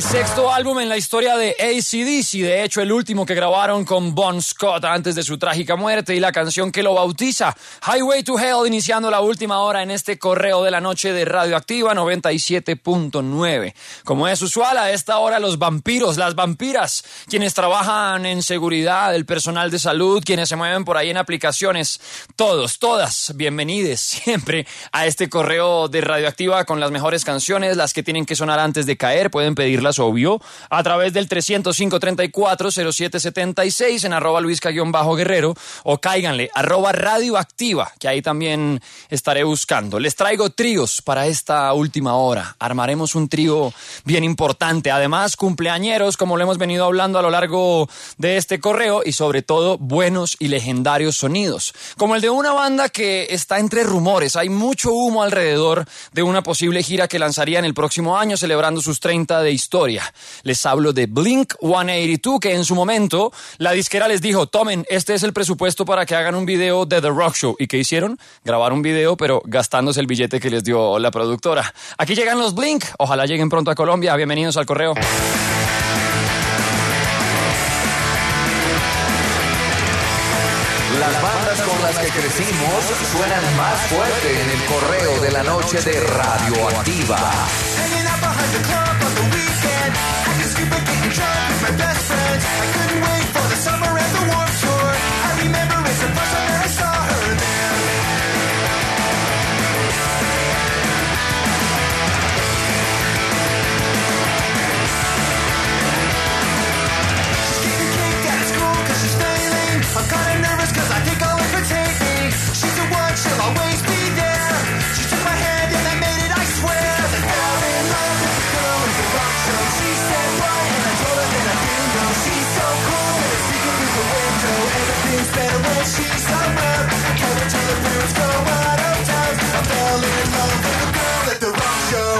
el sexto álbum en la historia de AC/DC, de hecho el último que grabaron con Bon Scott antes de su trágica muerte, y la canción que lo bautiza, Highway to Hell, iniciando la última hora en este correo de la noche de Radioactiva 97.9. Como es usual, a esta hora los vampiros, las vampiras, quienes trabajan en seguridad, el personal de salud, quienes se mueven por ahí en aplicaciones, todos, todas, bienvenidos siempre a este correo de Radioactiva con las mejores canciones, las que tienen que sonar antes de caer. Pueden pedirlas, obvio, a través del 305-34-0776 en @luisca_guerrero, o cáiganle @radioactiva, que ahí también estaré buscando. Les traigo tríos para esta última hora. Armaremos un trío bien importante. Además, cumpleañeros, como lo hemos venido hablando a lo largo de este correo, y sobre todo buenos y legendarios sonidos, como el de una banda que está entre rumores. Hay mucho humo alrededor de una posible gira que lanzarían el próximo año celebrando sus 30 de historia. Les hablo de Blink-182, que en su momento la disquera les dijo: tomen, este es el presupuesto para que hagan un video de The Rock Show. ¿Y qué hicieron? Grabar un video, pero gastándose el billete que les dio la productora. Aquí llegan los Blink, ojalá lleguen pronto a Colombia. Bienvenidos al correo. Las bandas con las que crecimos suenan más fuerte en el correo de la noche de Radioactiva. I'm kinda nervous cause I think I'll entertain me. She's the one, she'll always be there. She took my hand and I made it, I swear. I fell in love with the girl at the rock show. She said what, and I told her that I didn't know. She's so cool, and it's peeking through the window. Everything's better when she's around. I can't wait till the parents go out of town. I fell in love with the girl at the rock show.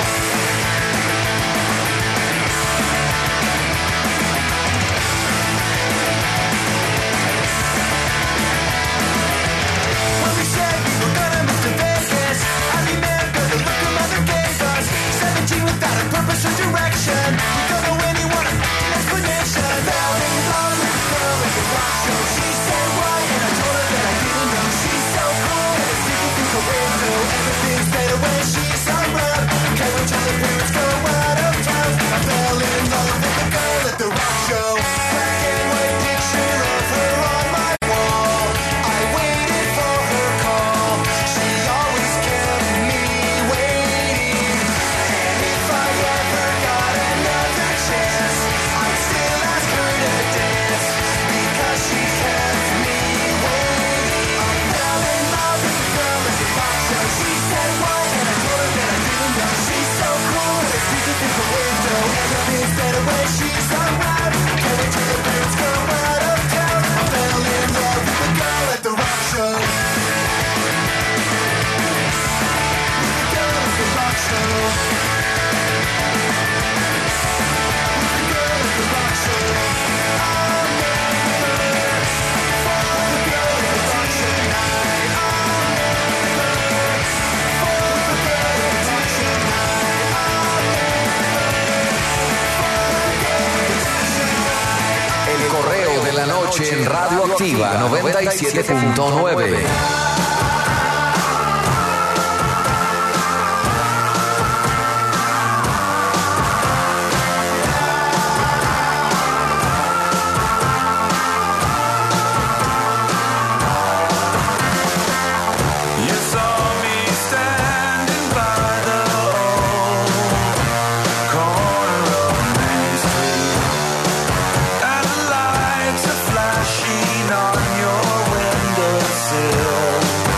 Without a purpose or direction, you don't know when you want an explanation. Fell in love with the girl at the rock show. She said what, and I told her that I didn't know. She's so cool, and it's peeking through the window. Everything's better when she's around. Can't wait till the parents go out of town. I fell in love with the girl at the rock show. Black and white picture of her on my wall. I waited for her call. She always kept me waiting. If I ever got another chance, I'd still ask her to dance, because she kept me waiting. I fell in love with the girl at the rock show. She said what, and I told her that I didn't know. She's so cool, and it's peeking through the window. Everything's better when she's around. Can't wait till the parents go out of town. I fell in love with the girl at the rock show. With the girl at the rock show. El correo de la noche en Radioactiva 97.9. On your windowsill.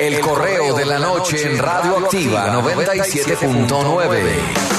El correo de la noche en Radioactiva 97.9.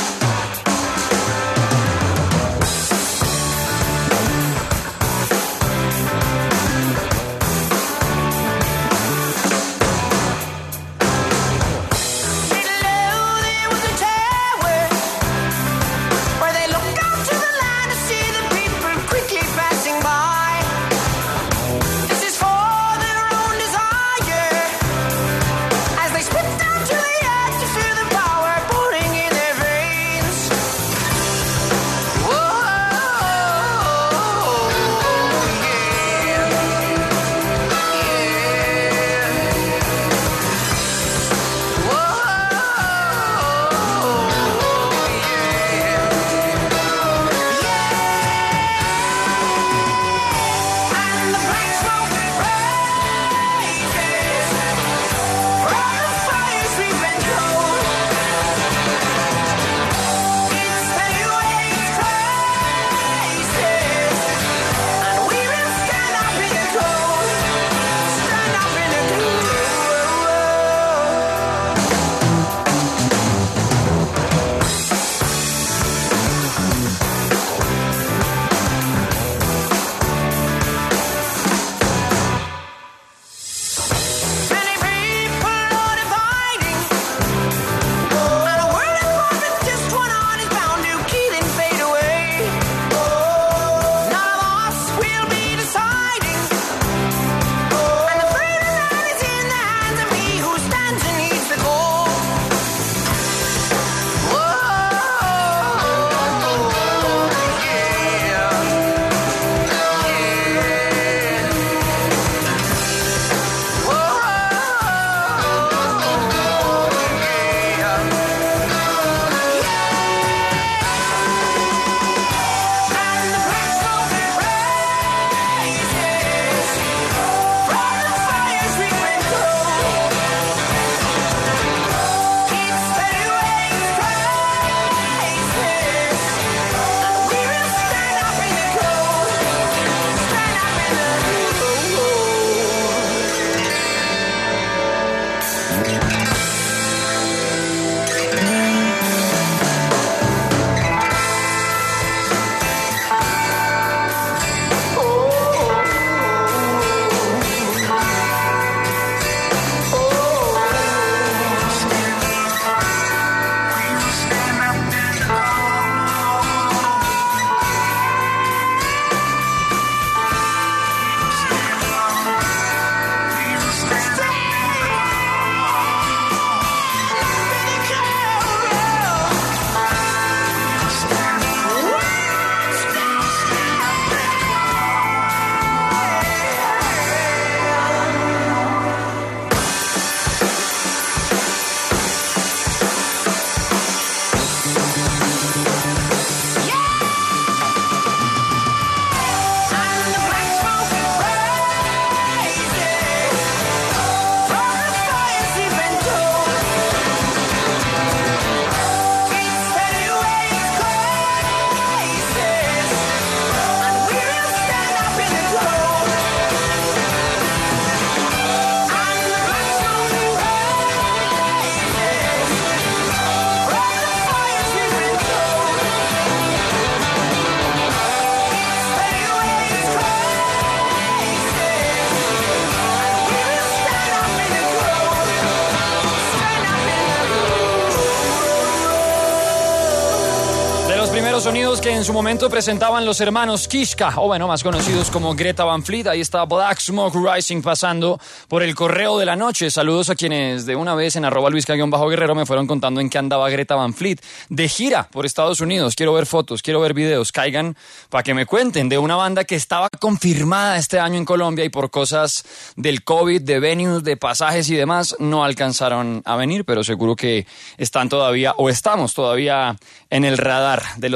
Sonidos que en su momento presentaban los hermanos Kiska, o bueno, más conocidos como Greta Van Fleet. Ahí está Black Smoke Rising pasando por el correo de la noche. Saludos a quienes de una vez en @luisca_guerrero me fueron contando en qué andaba Greta Van Fleet. De gira por Estados Unidos. Quiero ver fotos, quiero ver videos. Caigan para que me cuenten de una banda que estaba confirmada este año en Colombia y por cosas del COVID, de venues, de pasajes y demás, no alcanzaron a venir, pero seguro que están todavía, o estamos todavía en el radar de los Greta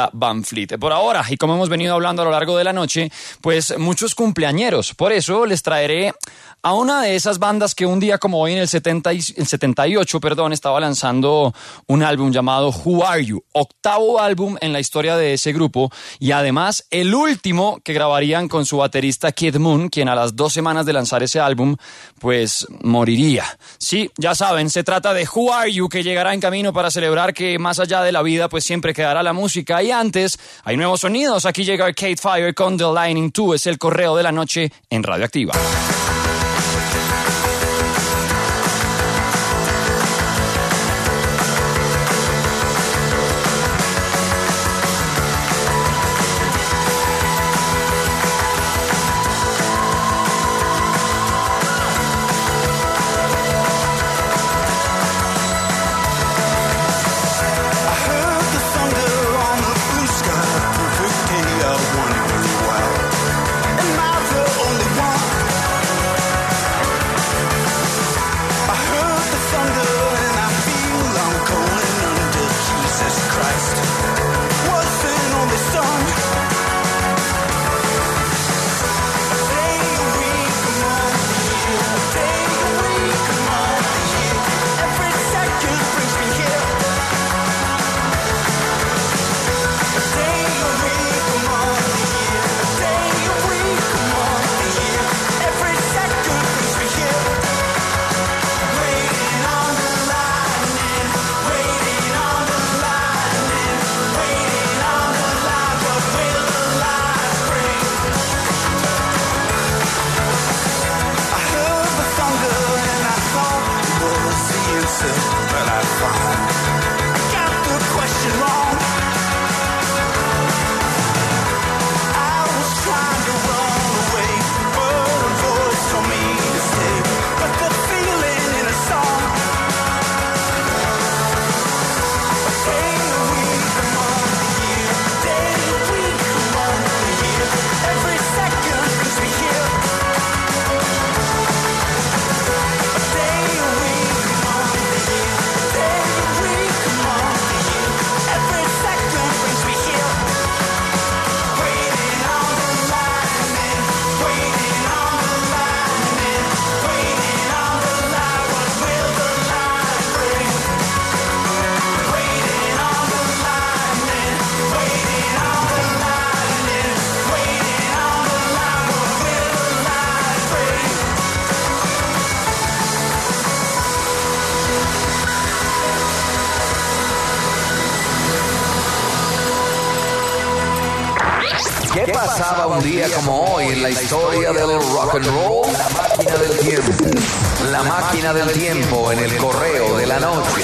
Greta Van Fleet. Por ahora, y como hemos venido hablando a lo largo de la noche, pues muchos cumpleañeros. Por eso les traeré a una de esas bandas que un día como hoy en el 78, estaba lanzando un álbum llamado Who Are You? Octavo álbum en la historia de ese grupo y además el último que grabarían con su baterista Kid Moon, quien a las 2 semanas de lanzar ese álbum, pues moriría. Sí, ya saben, se trata de Who Are You, que llegará en camino para celebrar que más allá de la vida pues siempre quedará la música y antes hay nuevos sonidos. Aquí llega Arcade Fire con The Lightning 2, es el correo de la noche en Radioactiva. ¿Qué pasaba un día como hoy en la historia del rock and roll? La máquina del tiempo. La máquina del tiempo en el correo de la noche.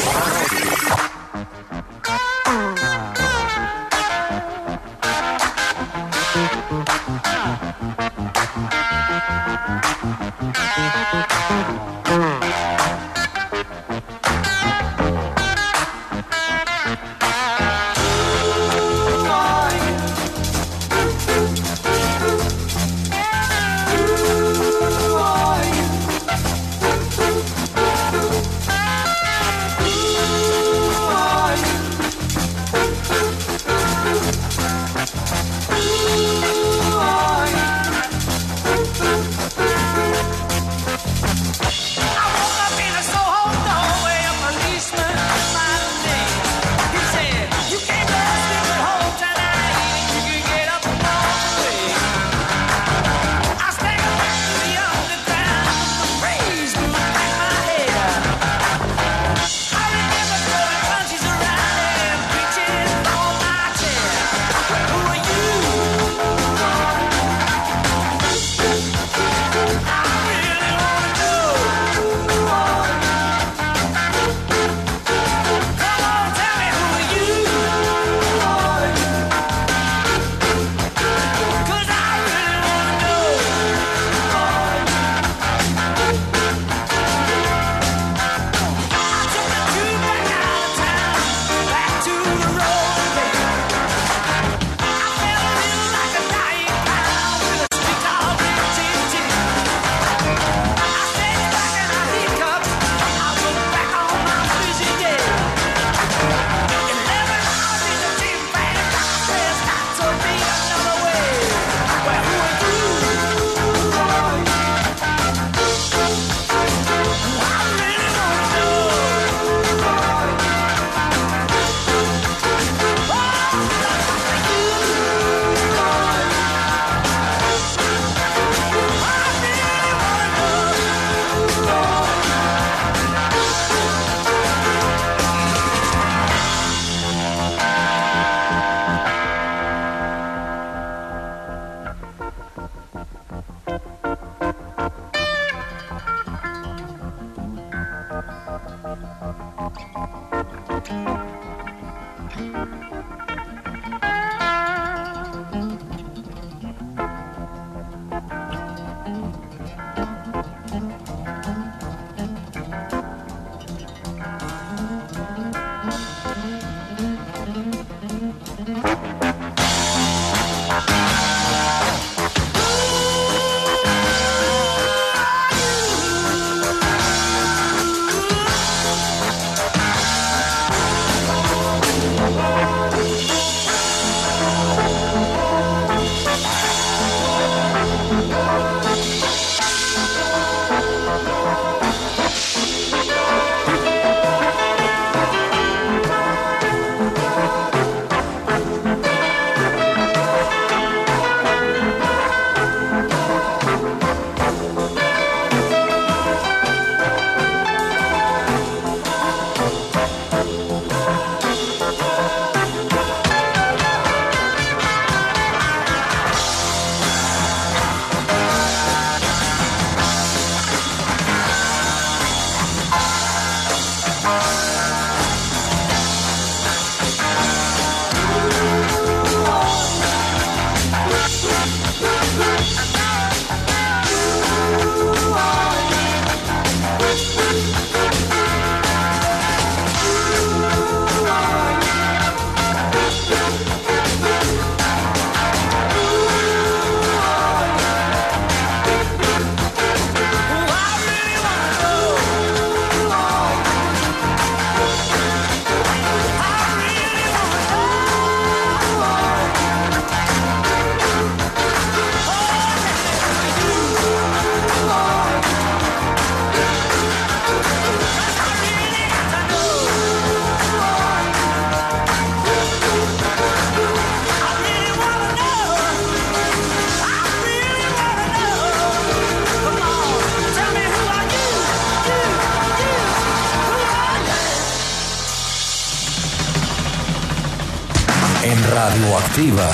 Radioactiva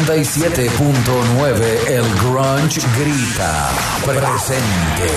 97.9, el grunge grita, presente.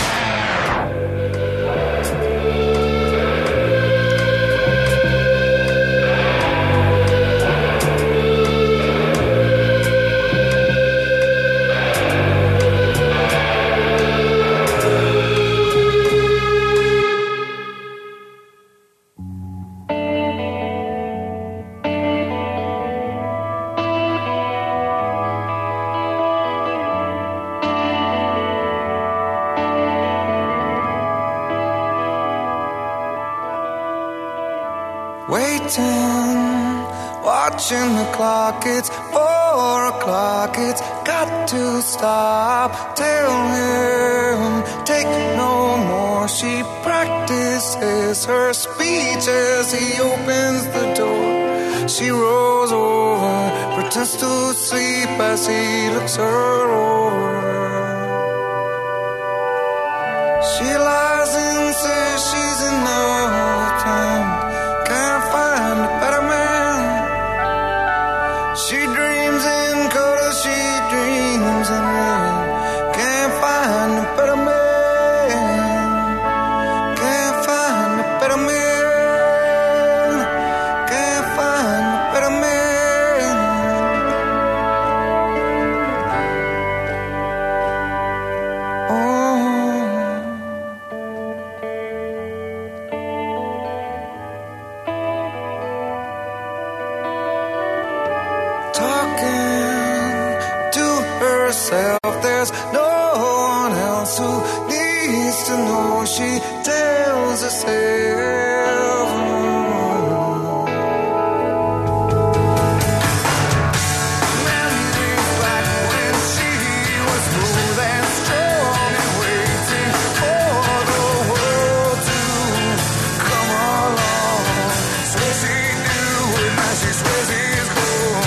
Watching the clock, it's 4 o'clock, it's got to stop. Tell him, take no more. She practices her speech as he opens the door. She rolls over, pretends to sleep as he looks her over. She lies and says she's in love with him. Can't find a better man. She dreams in color, she dreams in rain. Can't find a better man. Can't find a better man. Can't find a better man. Oh. There's no one else who needs to know. She tells herself. Memories back when she was smooth and strong and waiting for the world to come along. Swear she knew it, now she swears it's gone.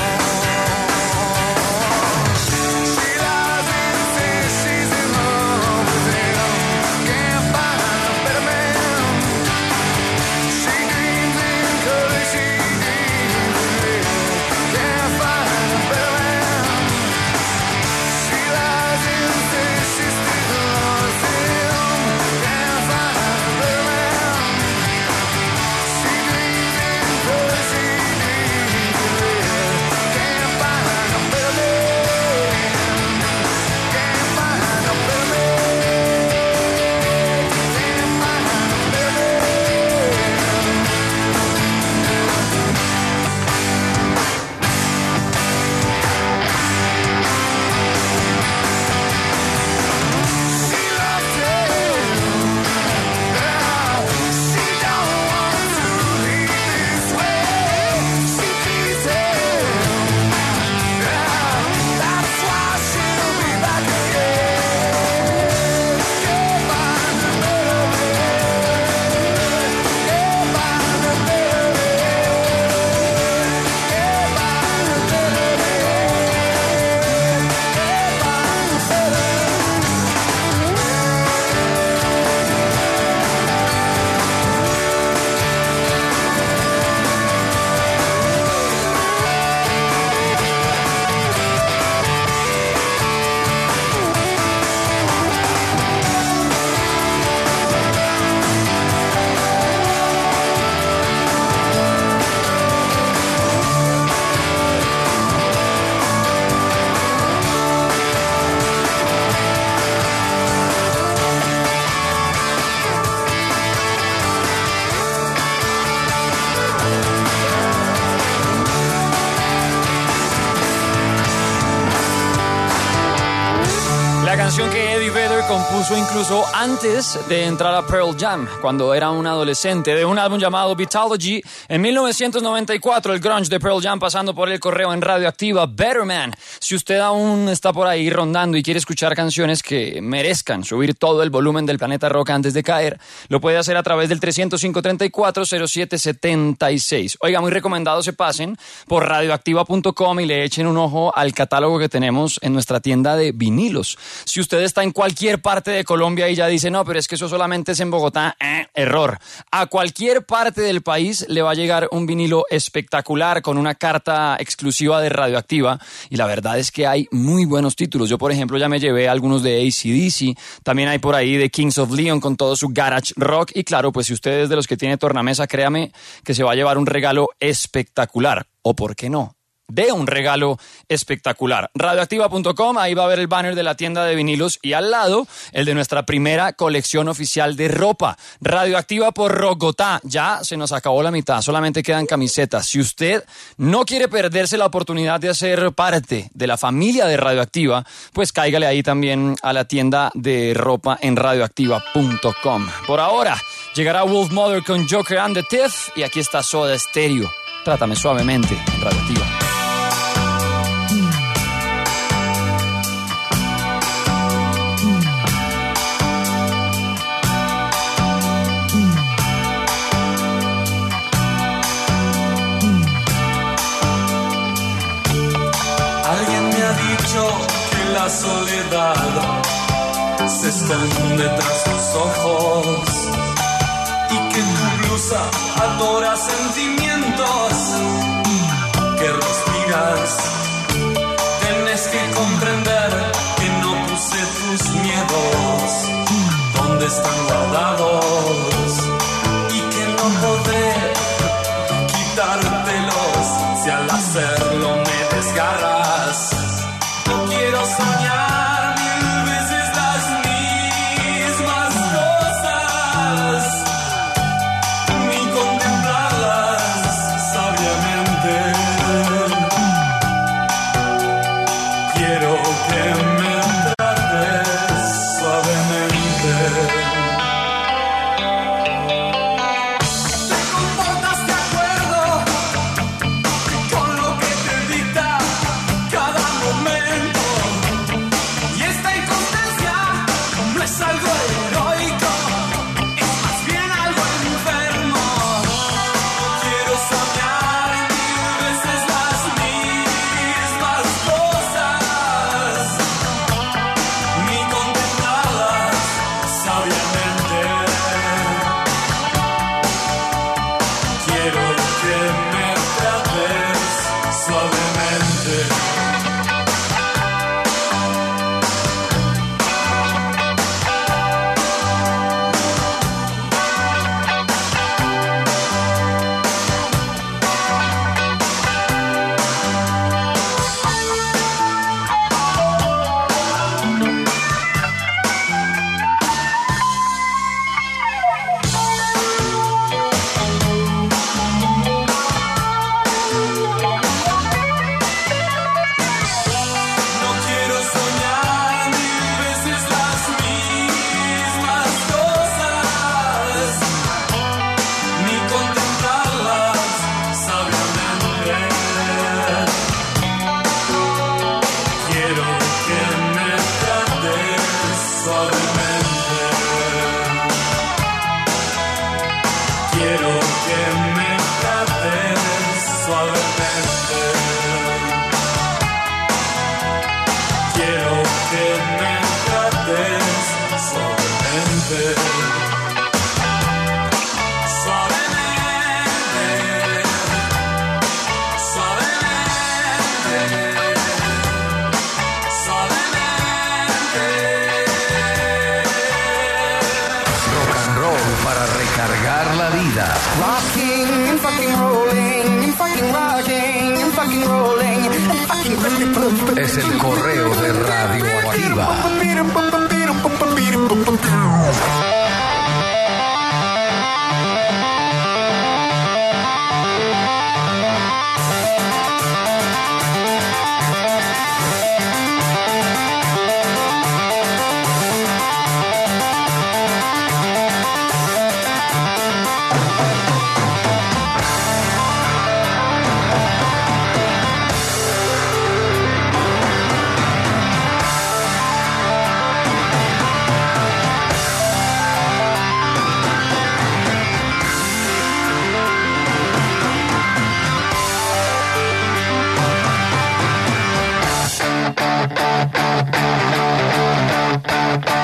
Que Eddie Vedder compuso incluso antes de entrar a Pearl Jam, cuando era un adolescente, de un álbum llamado Beatology. En 1994, el grunge de Pearl Jam pasando por el correo en Radioactiva. Better Man. Si usted aún está por ahí rondando y quiere escuchar canciones que merezcan subir todo el volumen del planeta rock antes de caer, lo puede hacer a través del 305-340776. Oiga, muy recomendado se pasen por radioactiva.com y le echen un ojo al catálogo que tenemos en nuestra tienda de vinilos. Si usted está en cualquier parte de Colombia y ya dice, no, pero es que eso solamente es en Bogotá, error. A cualquier parte del país le va a llegar un vinilo espectacular con una carta exclusiva de Radioactiva, y la verdad es que hay muy buenos títulos. Yo, por ejemplo, ya me llevé algunos de AC/DC, también hay por ahí de Kings of Leon con todo su garage rock, y claro, pues si usted es de los que tiene tornamesa, créame que se va a llevar un regalo espectacular, o por qué no, de un regalo espectacular. Radioactiva.com, ahí va a ver el banner de la tienda de vinilos y al lado el de nuestra primera colección oficial de ropa. Radioactiva por Rogotá. Ya se nos acabó la mitad, solamente quedan camisetas. Si usted no quiere perderse la oportunidad de hacer parte de la familia de Radioactiva, pues cáigale ahí también a la tienda de ropa en radioactiva.com. Por ahora, llegará Wolf Mother con Joker and the Thief y aquí está Soda Stereo. Trátame suavemente en Radioactiva. Alguien me ha dicho que la soledad se esconde tras tus ojos y que tu blusa adora sentimientos que respiras. Tienes que comprender que no puse tus miedos donde están guardados y que no podré quitártelos si al hacerlo me desgarras. No quiero soñar mil veces las mismas cosas, ni contemplarlas sabiamente. Quiero que me trates suavemente. Te comportas de acuerdo con lo que te dicta cada momento, y esta inconstancia no es algo heroico, es más bien algo enfermo. Quiero soñar mil veces las mismas cosas, ni contemplarlas sabiamente. Quiero que me trates suavemente. No quiero soñar mil veces las mismas cosas, ni contemplarlas sabiamente. Quiero que me trates suavemente. Quiero que me trates suavemente. Quiero que me trates suavemente. Suavemente. Suavemente. Suavemente. Rock and roll para recargar la vida. Rocking and fucking rolling and fucking rocking and fucking rolling and fucking Es el correo de Radioactiva.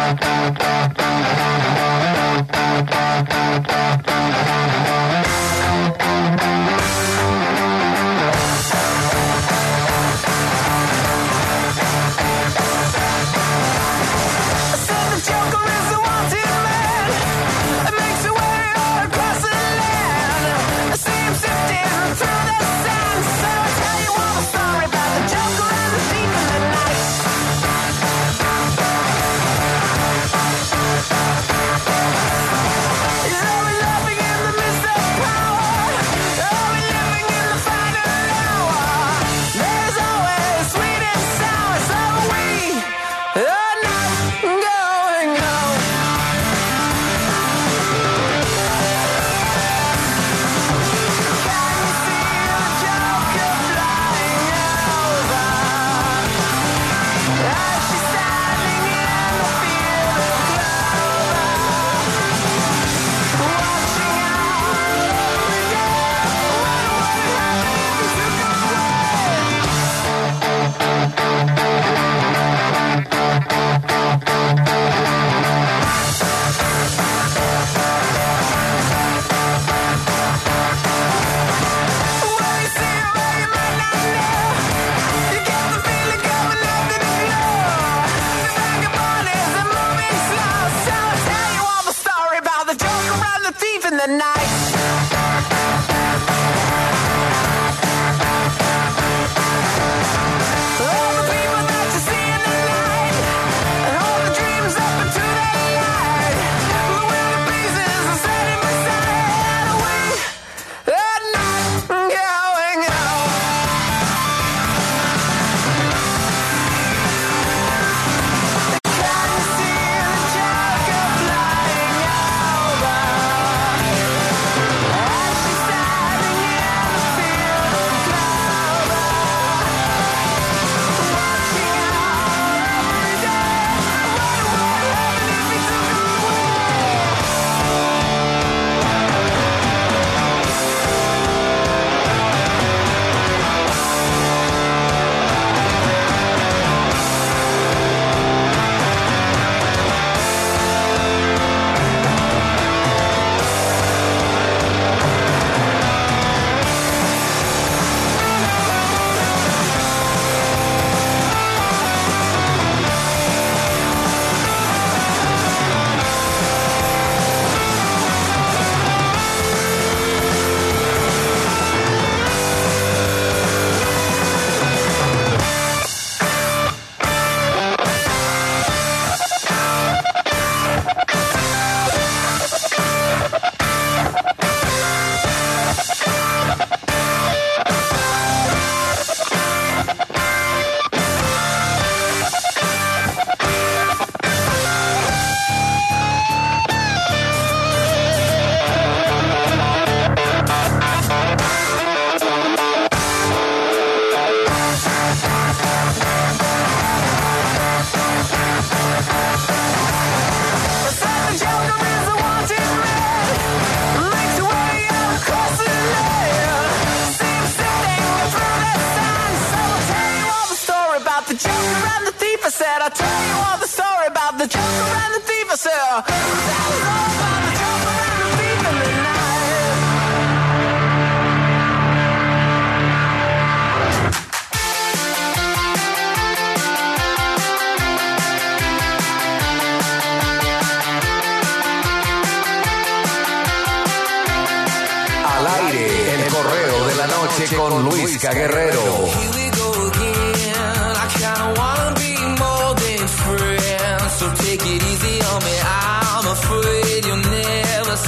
Con Luis Guerrero. Here we go again. I kinda wanna be more than friends, so take it easy on me. I'm afraid you're never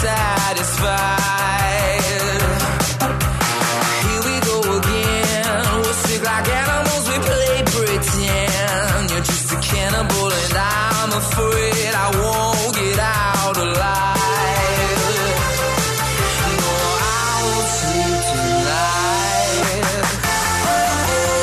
satisfied. Here we go again. We're sick like animals, we play pretend. You're just a cannibal and I'm afraid I won't get out alive. No, I won't sleep tonight.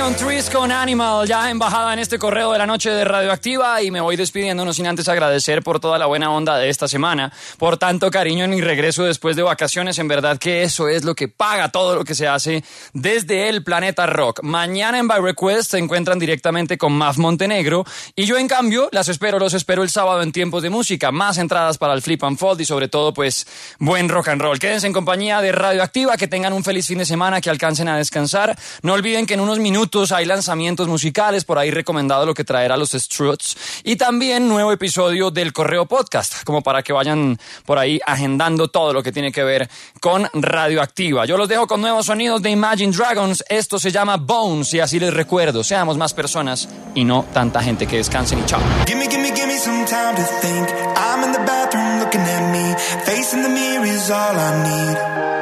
Leon Trees con Animal, ya embajada en este correo de la noche de Radioactiva, y me voy despidiendo, no sin antes agradecer por toda la buena onda de esta semana, por tanto cariño en mi regreso después de vacaciones. En verdad que eso es lo que paga todo lo que se hace desde el Planeta Rock. Mañana en By Request se encuentran directamente con Maf Montenegro, y yo en cambio los espero el sábado en Tiempos de Música, más entradas para el Flip and Fold y sobre todo pues buen rock and roll. Quédense en compañía de Radioactiva, que tengan un feliz fin de semana, que alcancen a descansar. No olviden que en unos minutos hay lanzamientos musicales, por ahí recomendado lo que traerá los Struts, y también nuevo episodio del Correo Podcast, como para que vayan por ahí agendando todo lo que tiene que ver con Radioactiva. Yo los dejo con nuevos sonidos de Imagine Dragons. Esto se llama Bones, y así les recuerdo, seamos más personas y no tanta gente. Que descansen y chao. Give me some time to think. I'm in the bathroom looking at me. Facing the mirror is all I need.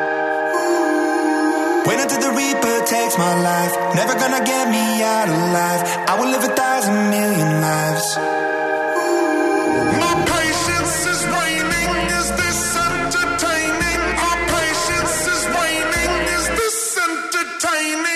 Wait until the Reaper takes my life. Never gonna get me out alive. I will live 1,000 million lives. My patience is waning. Is this entertaining? Our patience is waning. Is this entertaining?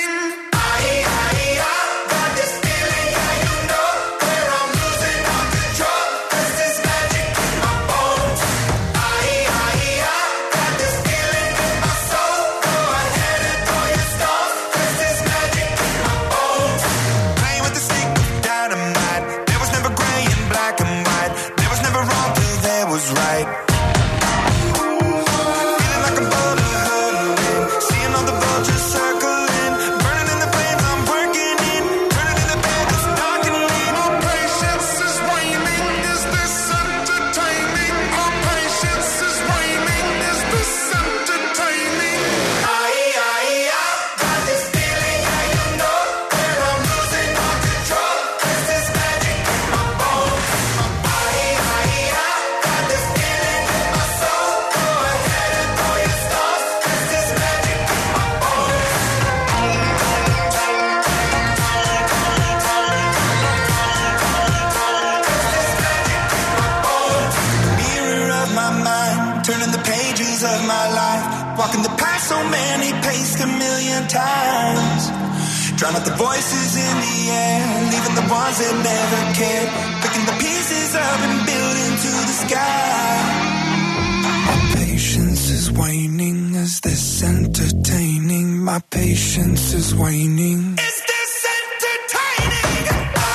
Walking the path so many paced 1,000,000 times. Drown out the voices in the air, leaving the ones that never cared. Picking the pieces up and building to the sky. My patience is waning. Is this entertaining? My patience is waning. Is this entertaining?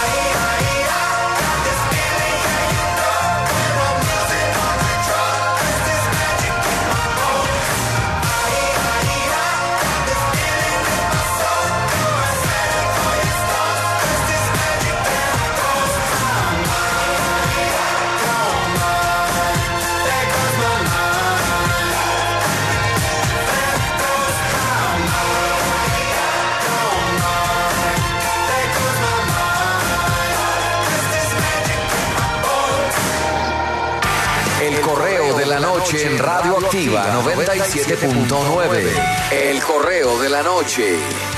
La noche en Radioactiva 97.9. El correo de la noche.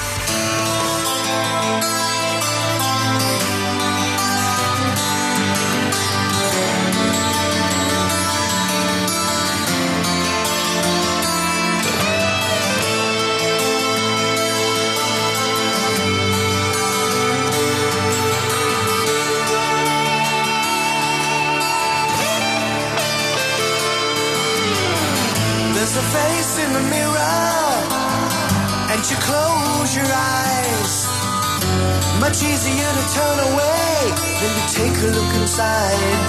There's a face in the mirror, and you close your eyes. Much easier to turn away than to take a look inside.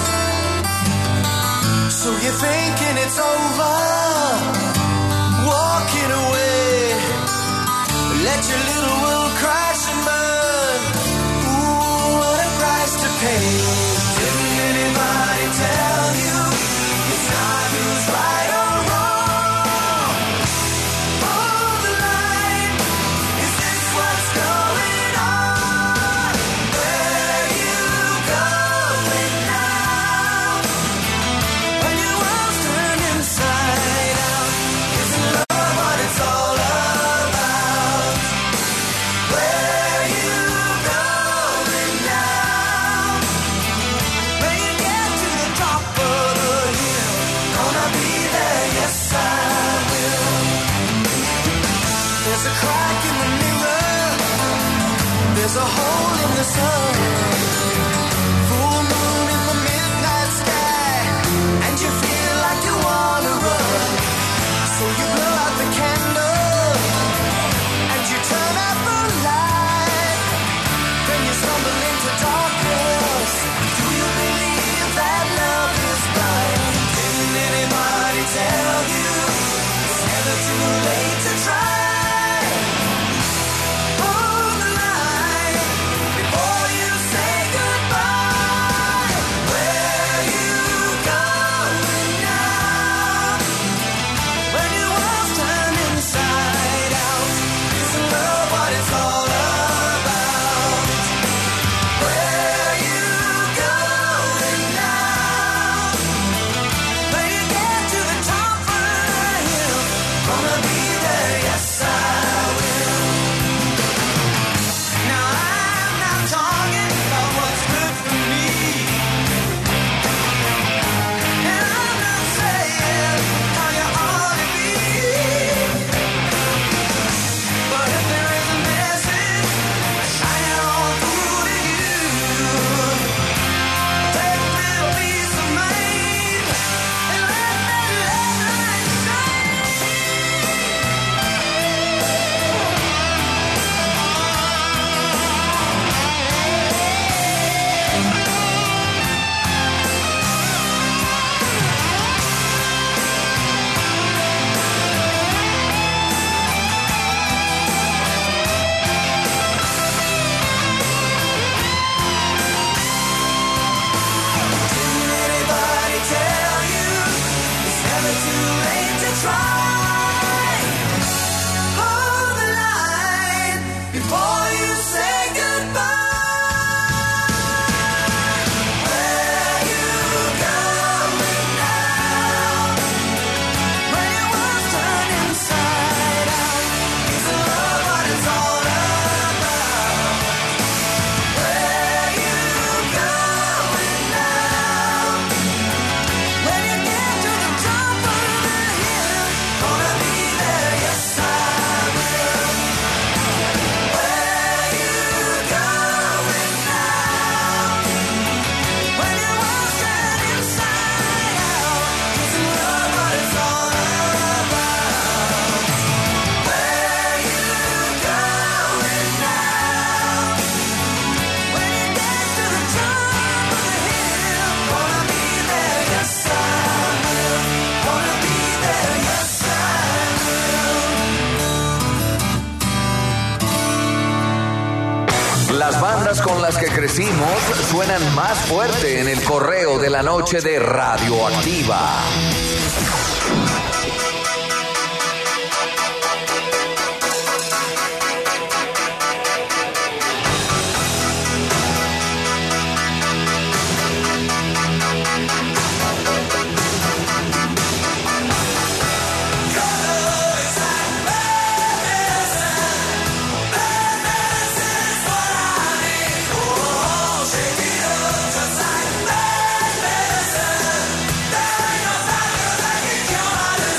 So you're thinking it's over, walking away. Let your little world crash and burn. Ooh, what a price to pay. Didn't anybody tell you it's not who's right or wrong? Hold the line. Is this what's going on? Where are you going now? When your world's turned inside sun. Full moon in the midnight sky, and you feel like you wanna run. So you blow out the candle, and you turn out the light. Then you stumble into darkness. Do you believe that love is blind? Didn't anybody tell you it's never too late to try? Hold the line before you say goodbye. Where you going now? When your world's turned inside out, isn't love what it's all about? Where you going now? When you get to the top of the hill, gonna be there, yes I will. Now I'm not talking about what's good for me, and I'm not saying how you ought to be. But if there is a message shining all through to you, take a little piece of mind and let that light shine. Didn't anybody tell you it's never too late to try? Hold the line before you say goodbye. Where you going now? When your world's turned inside out, isn't love what it's all about? Where you going now? When you get to the top of the hill, gonna be there, yes I will. Where you going now? When your world's turned inside out, isn't love what it's all about? Where you going now? When you get to the top of the hill, gonna be there, yes I will. Gonna be there, yes I will. Las bandas con las que crecimos suenan más fuerte en el correo de la noche de Radioactiva. Just like medicine,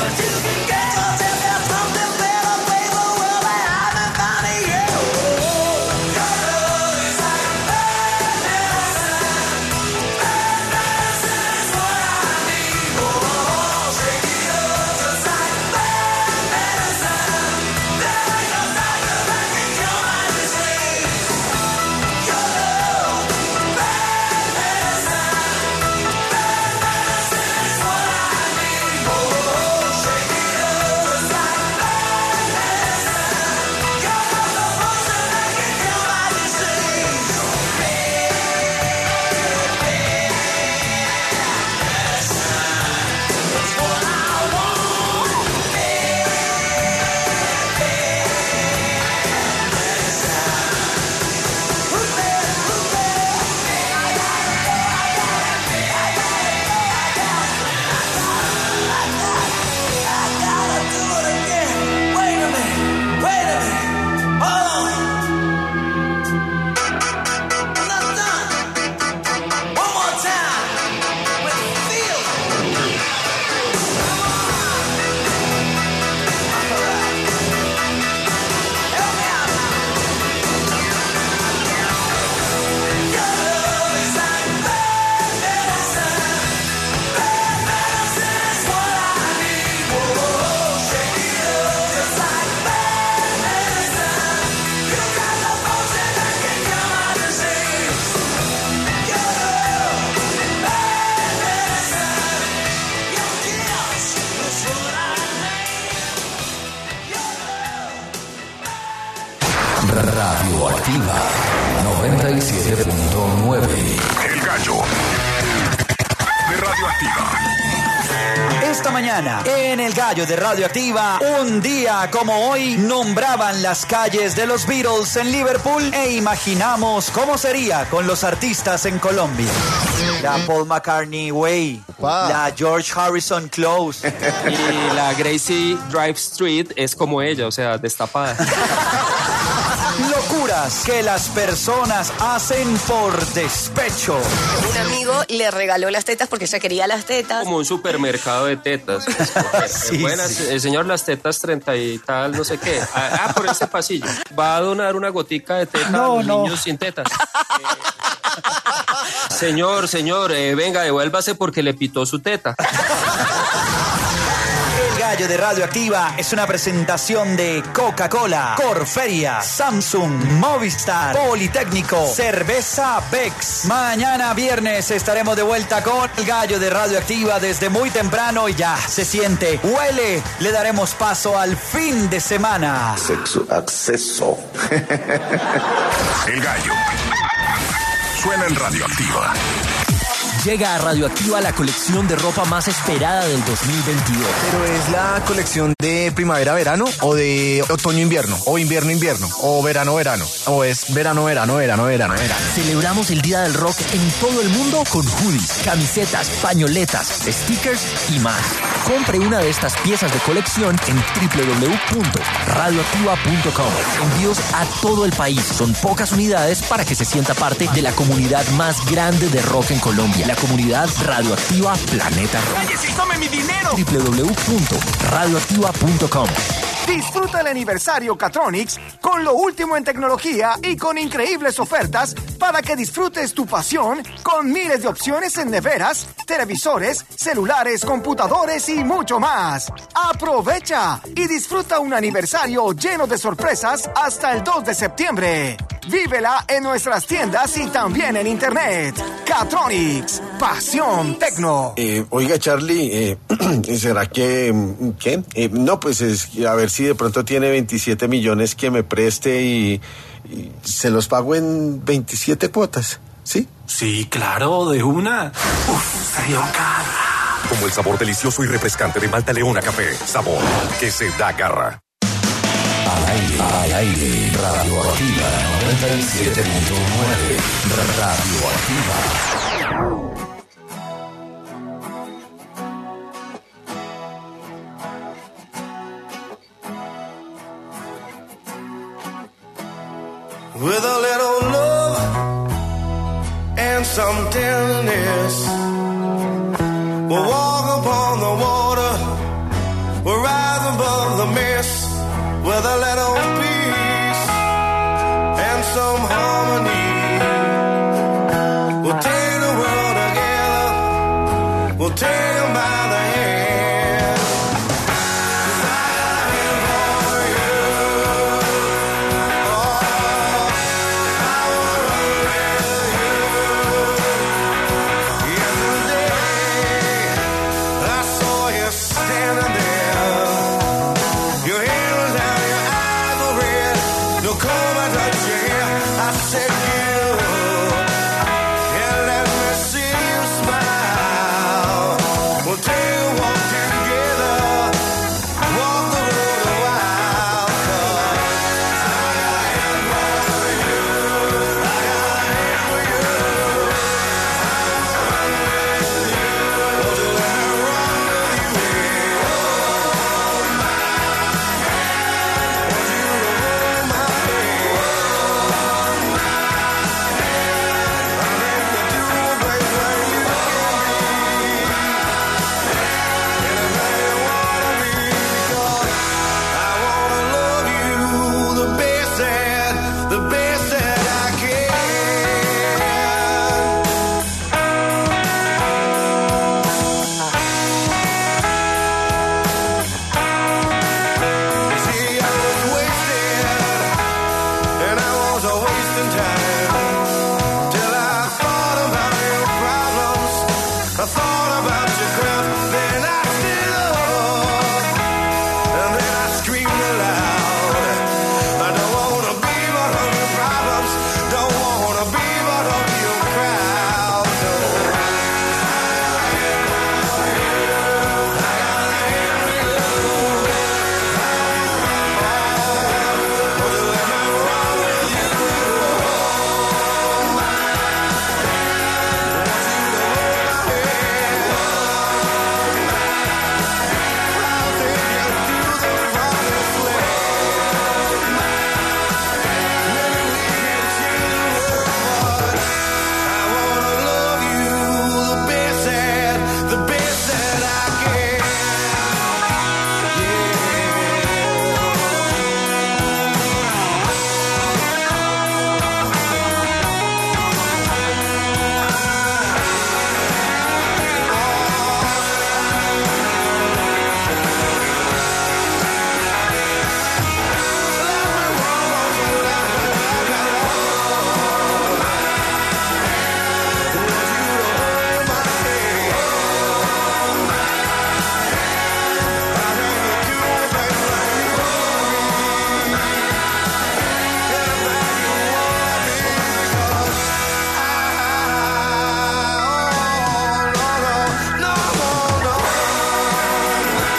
Radioactiva 97.9. El gallo de Radioactiva. Esta mañana, en El Gallo de Radioactiva, un día como hoy, nombraban las calles de los Beatles en Liverpool e imaginamos cómo sería con los artistas en Colombia. La Paul McCartney Way, la George Harrison Close. Y la Gracie Drive Street es como ella, o sea, destapada. Locuras que las personas hacen por despecho. Un amigo le regaló las tetas porque ella quería las tetas. Como un supermercado de tetas. Sí, Buenas, sí. el señor, las tetas 30 y tal, no sé qué. Por ese pasillo. Va a donar una gotica de teta a los niños sin tetas. Señor, venga, devuélvase porque le pitó su teta. El Gallo de Radioactiva es una presentación de Coca-Cola, Corferia, Samsung, Movistar, Politécnico, Cerveza Bex. Mañana viernes estaremos de vuelta con El Gallo de Radioactiva desde muy temprano y ya se siente, huele. Le daremos paso al fin de semana. Sexo, acceso. El gallo. Suena en Radioactiva. Llega a Radioactiva la colección de ropa más esperada del 2022. ¿Pero es la colección de primavera-verano o de otoño-invierno? ¿O invierno-invierno? ¿O verano-verano? ¿O es verano-verano? Celebramos el Día del Rock en todo el mundo con hoodies, camisetas, pañoletas, stickers y más. Compre una de estas piezas de colección en www.radioactiva.com. Envíos a todo el país. Son pocas unidades para que se sienta parte de la comunidad más grande de rock en Colombia. La comunidad Radioactiva Planeta Rock. ¡Cállese y tome mi dinero! www.radioactiva.com. Disfruta el aniversario Catronics con lo último en tecnología y con increíbles ofertas para que disfrutes tu pasión con miles de opciones en neveras, televisores, celulares, computadores y mucho más. Aprovecha y disfruta un aniversario lleno de sorpresas hasta el 2 de septiembre. Vívela en nuestras tiendas y también en internet. Catronics, pasión tecno. Oiga, Charlie, ¿será que qué? No, pues a ver si de pronto tiene 27 millones que me preste y se los pago en 27 cuotas, ¿sí? Sí, claro, de una. Uf, sería garra. Como el sabor delicioso y refrescante de Malta Leona Café. Sabor que se da garra. Al aire, Radioactiva 97.9. Radioactiva. With a little love and some tenderness, we'll walk upon the water We're rising above the mist with a little peace.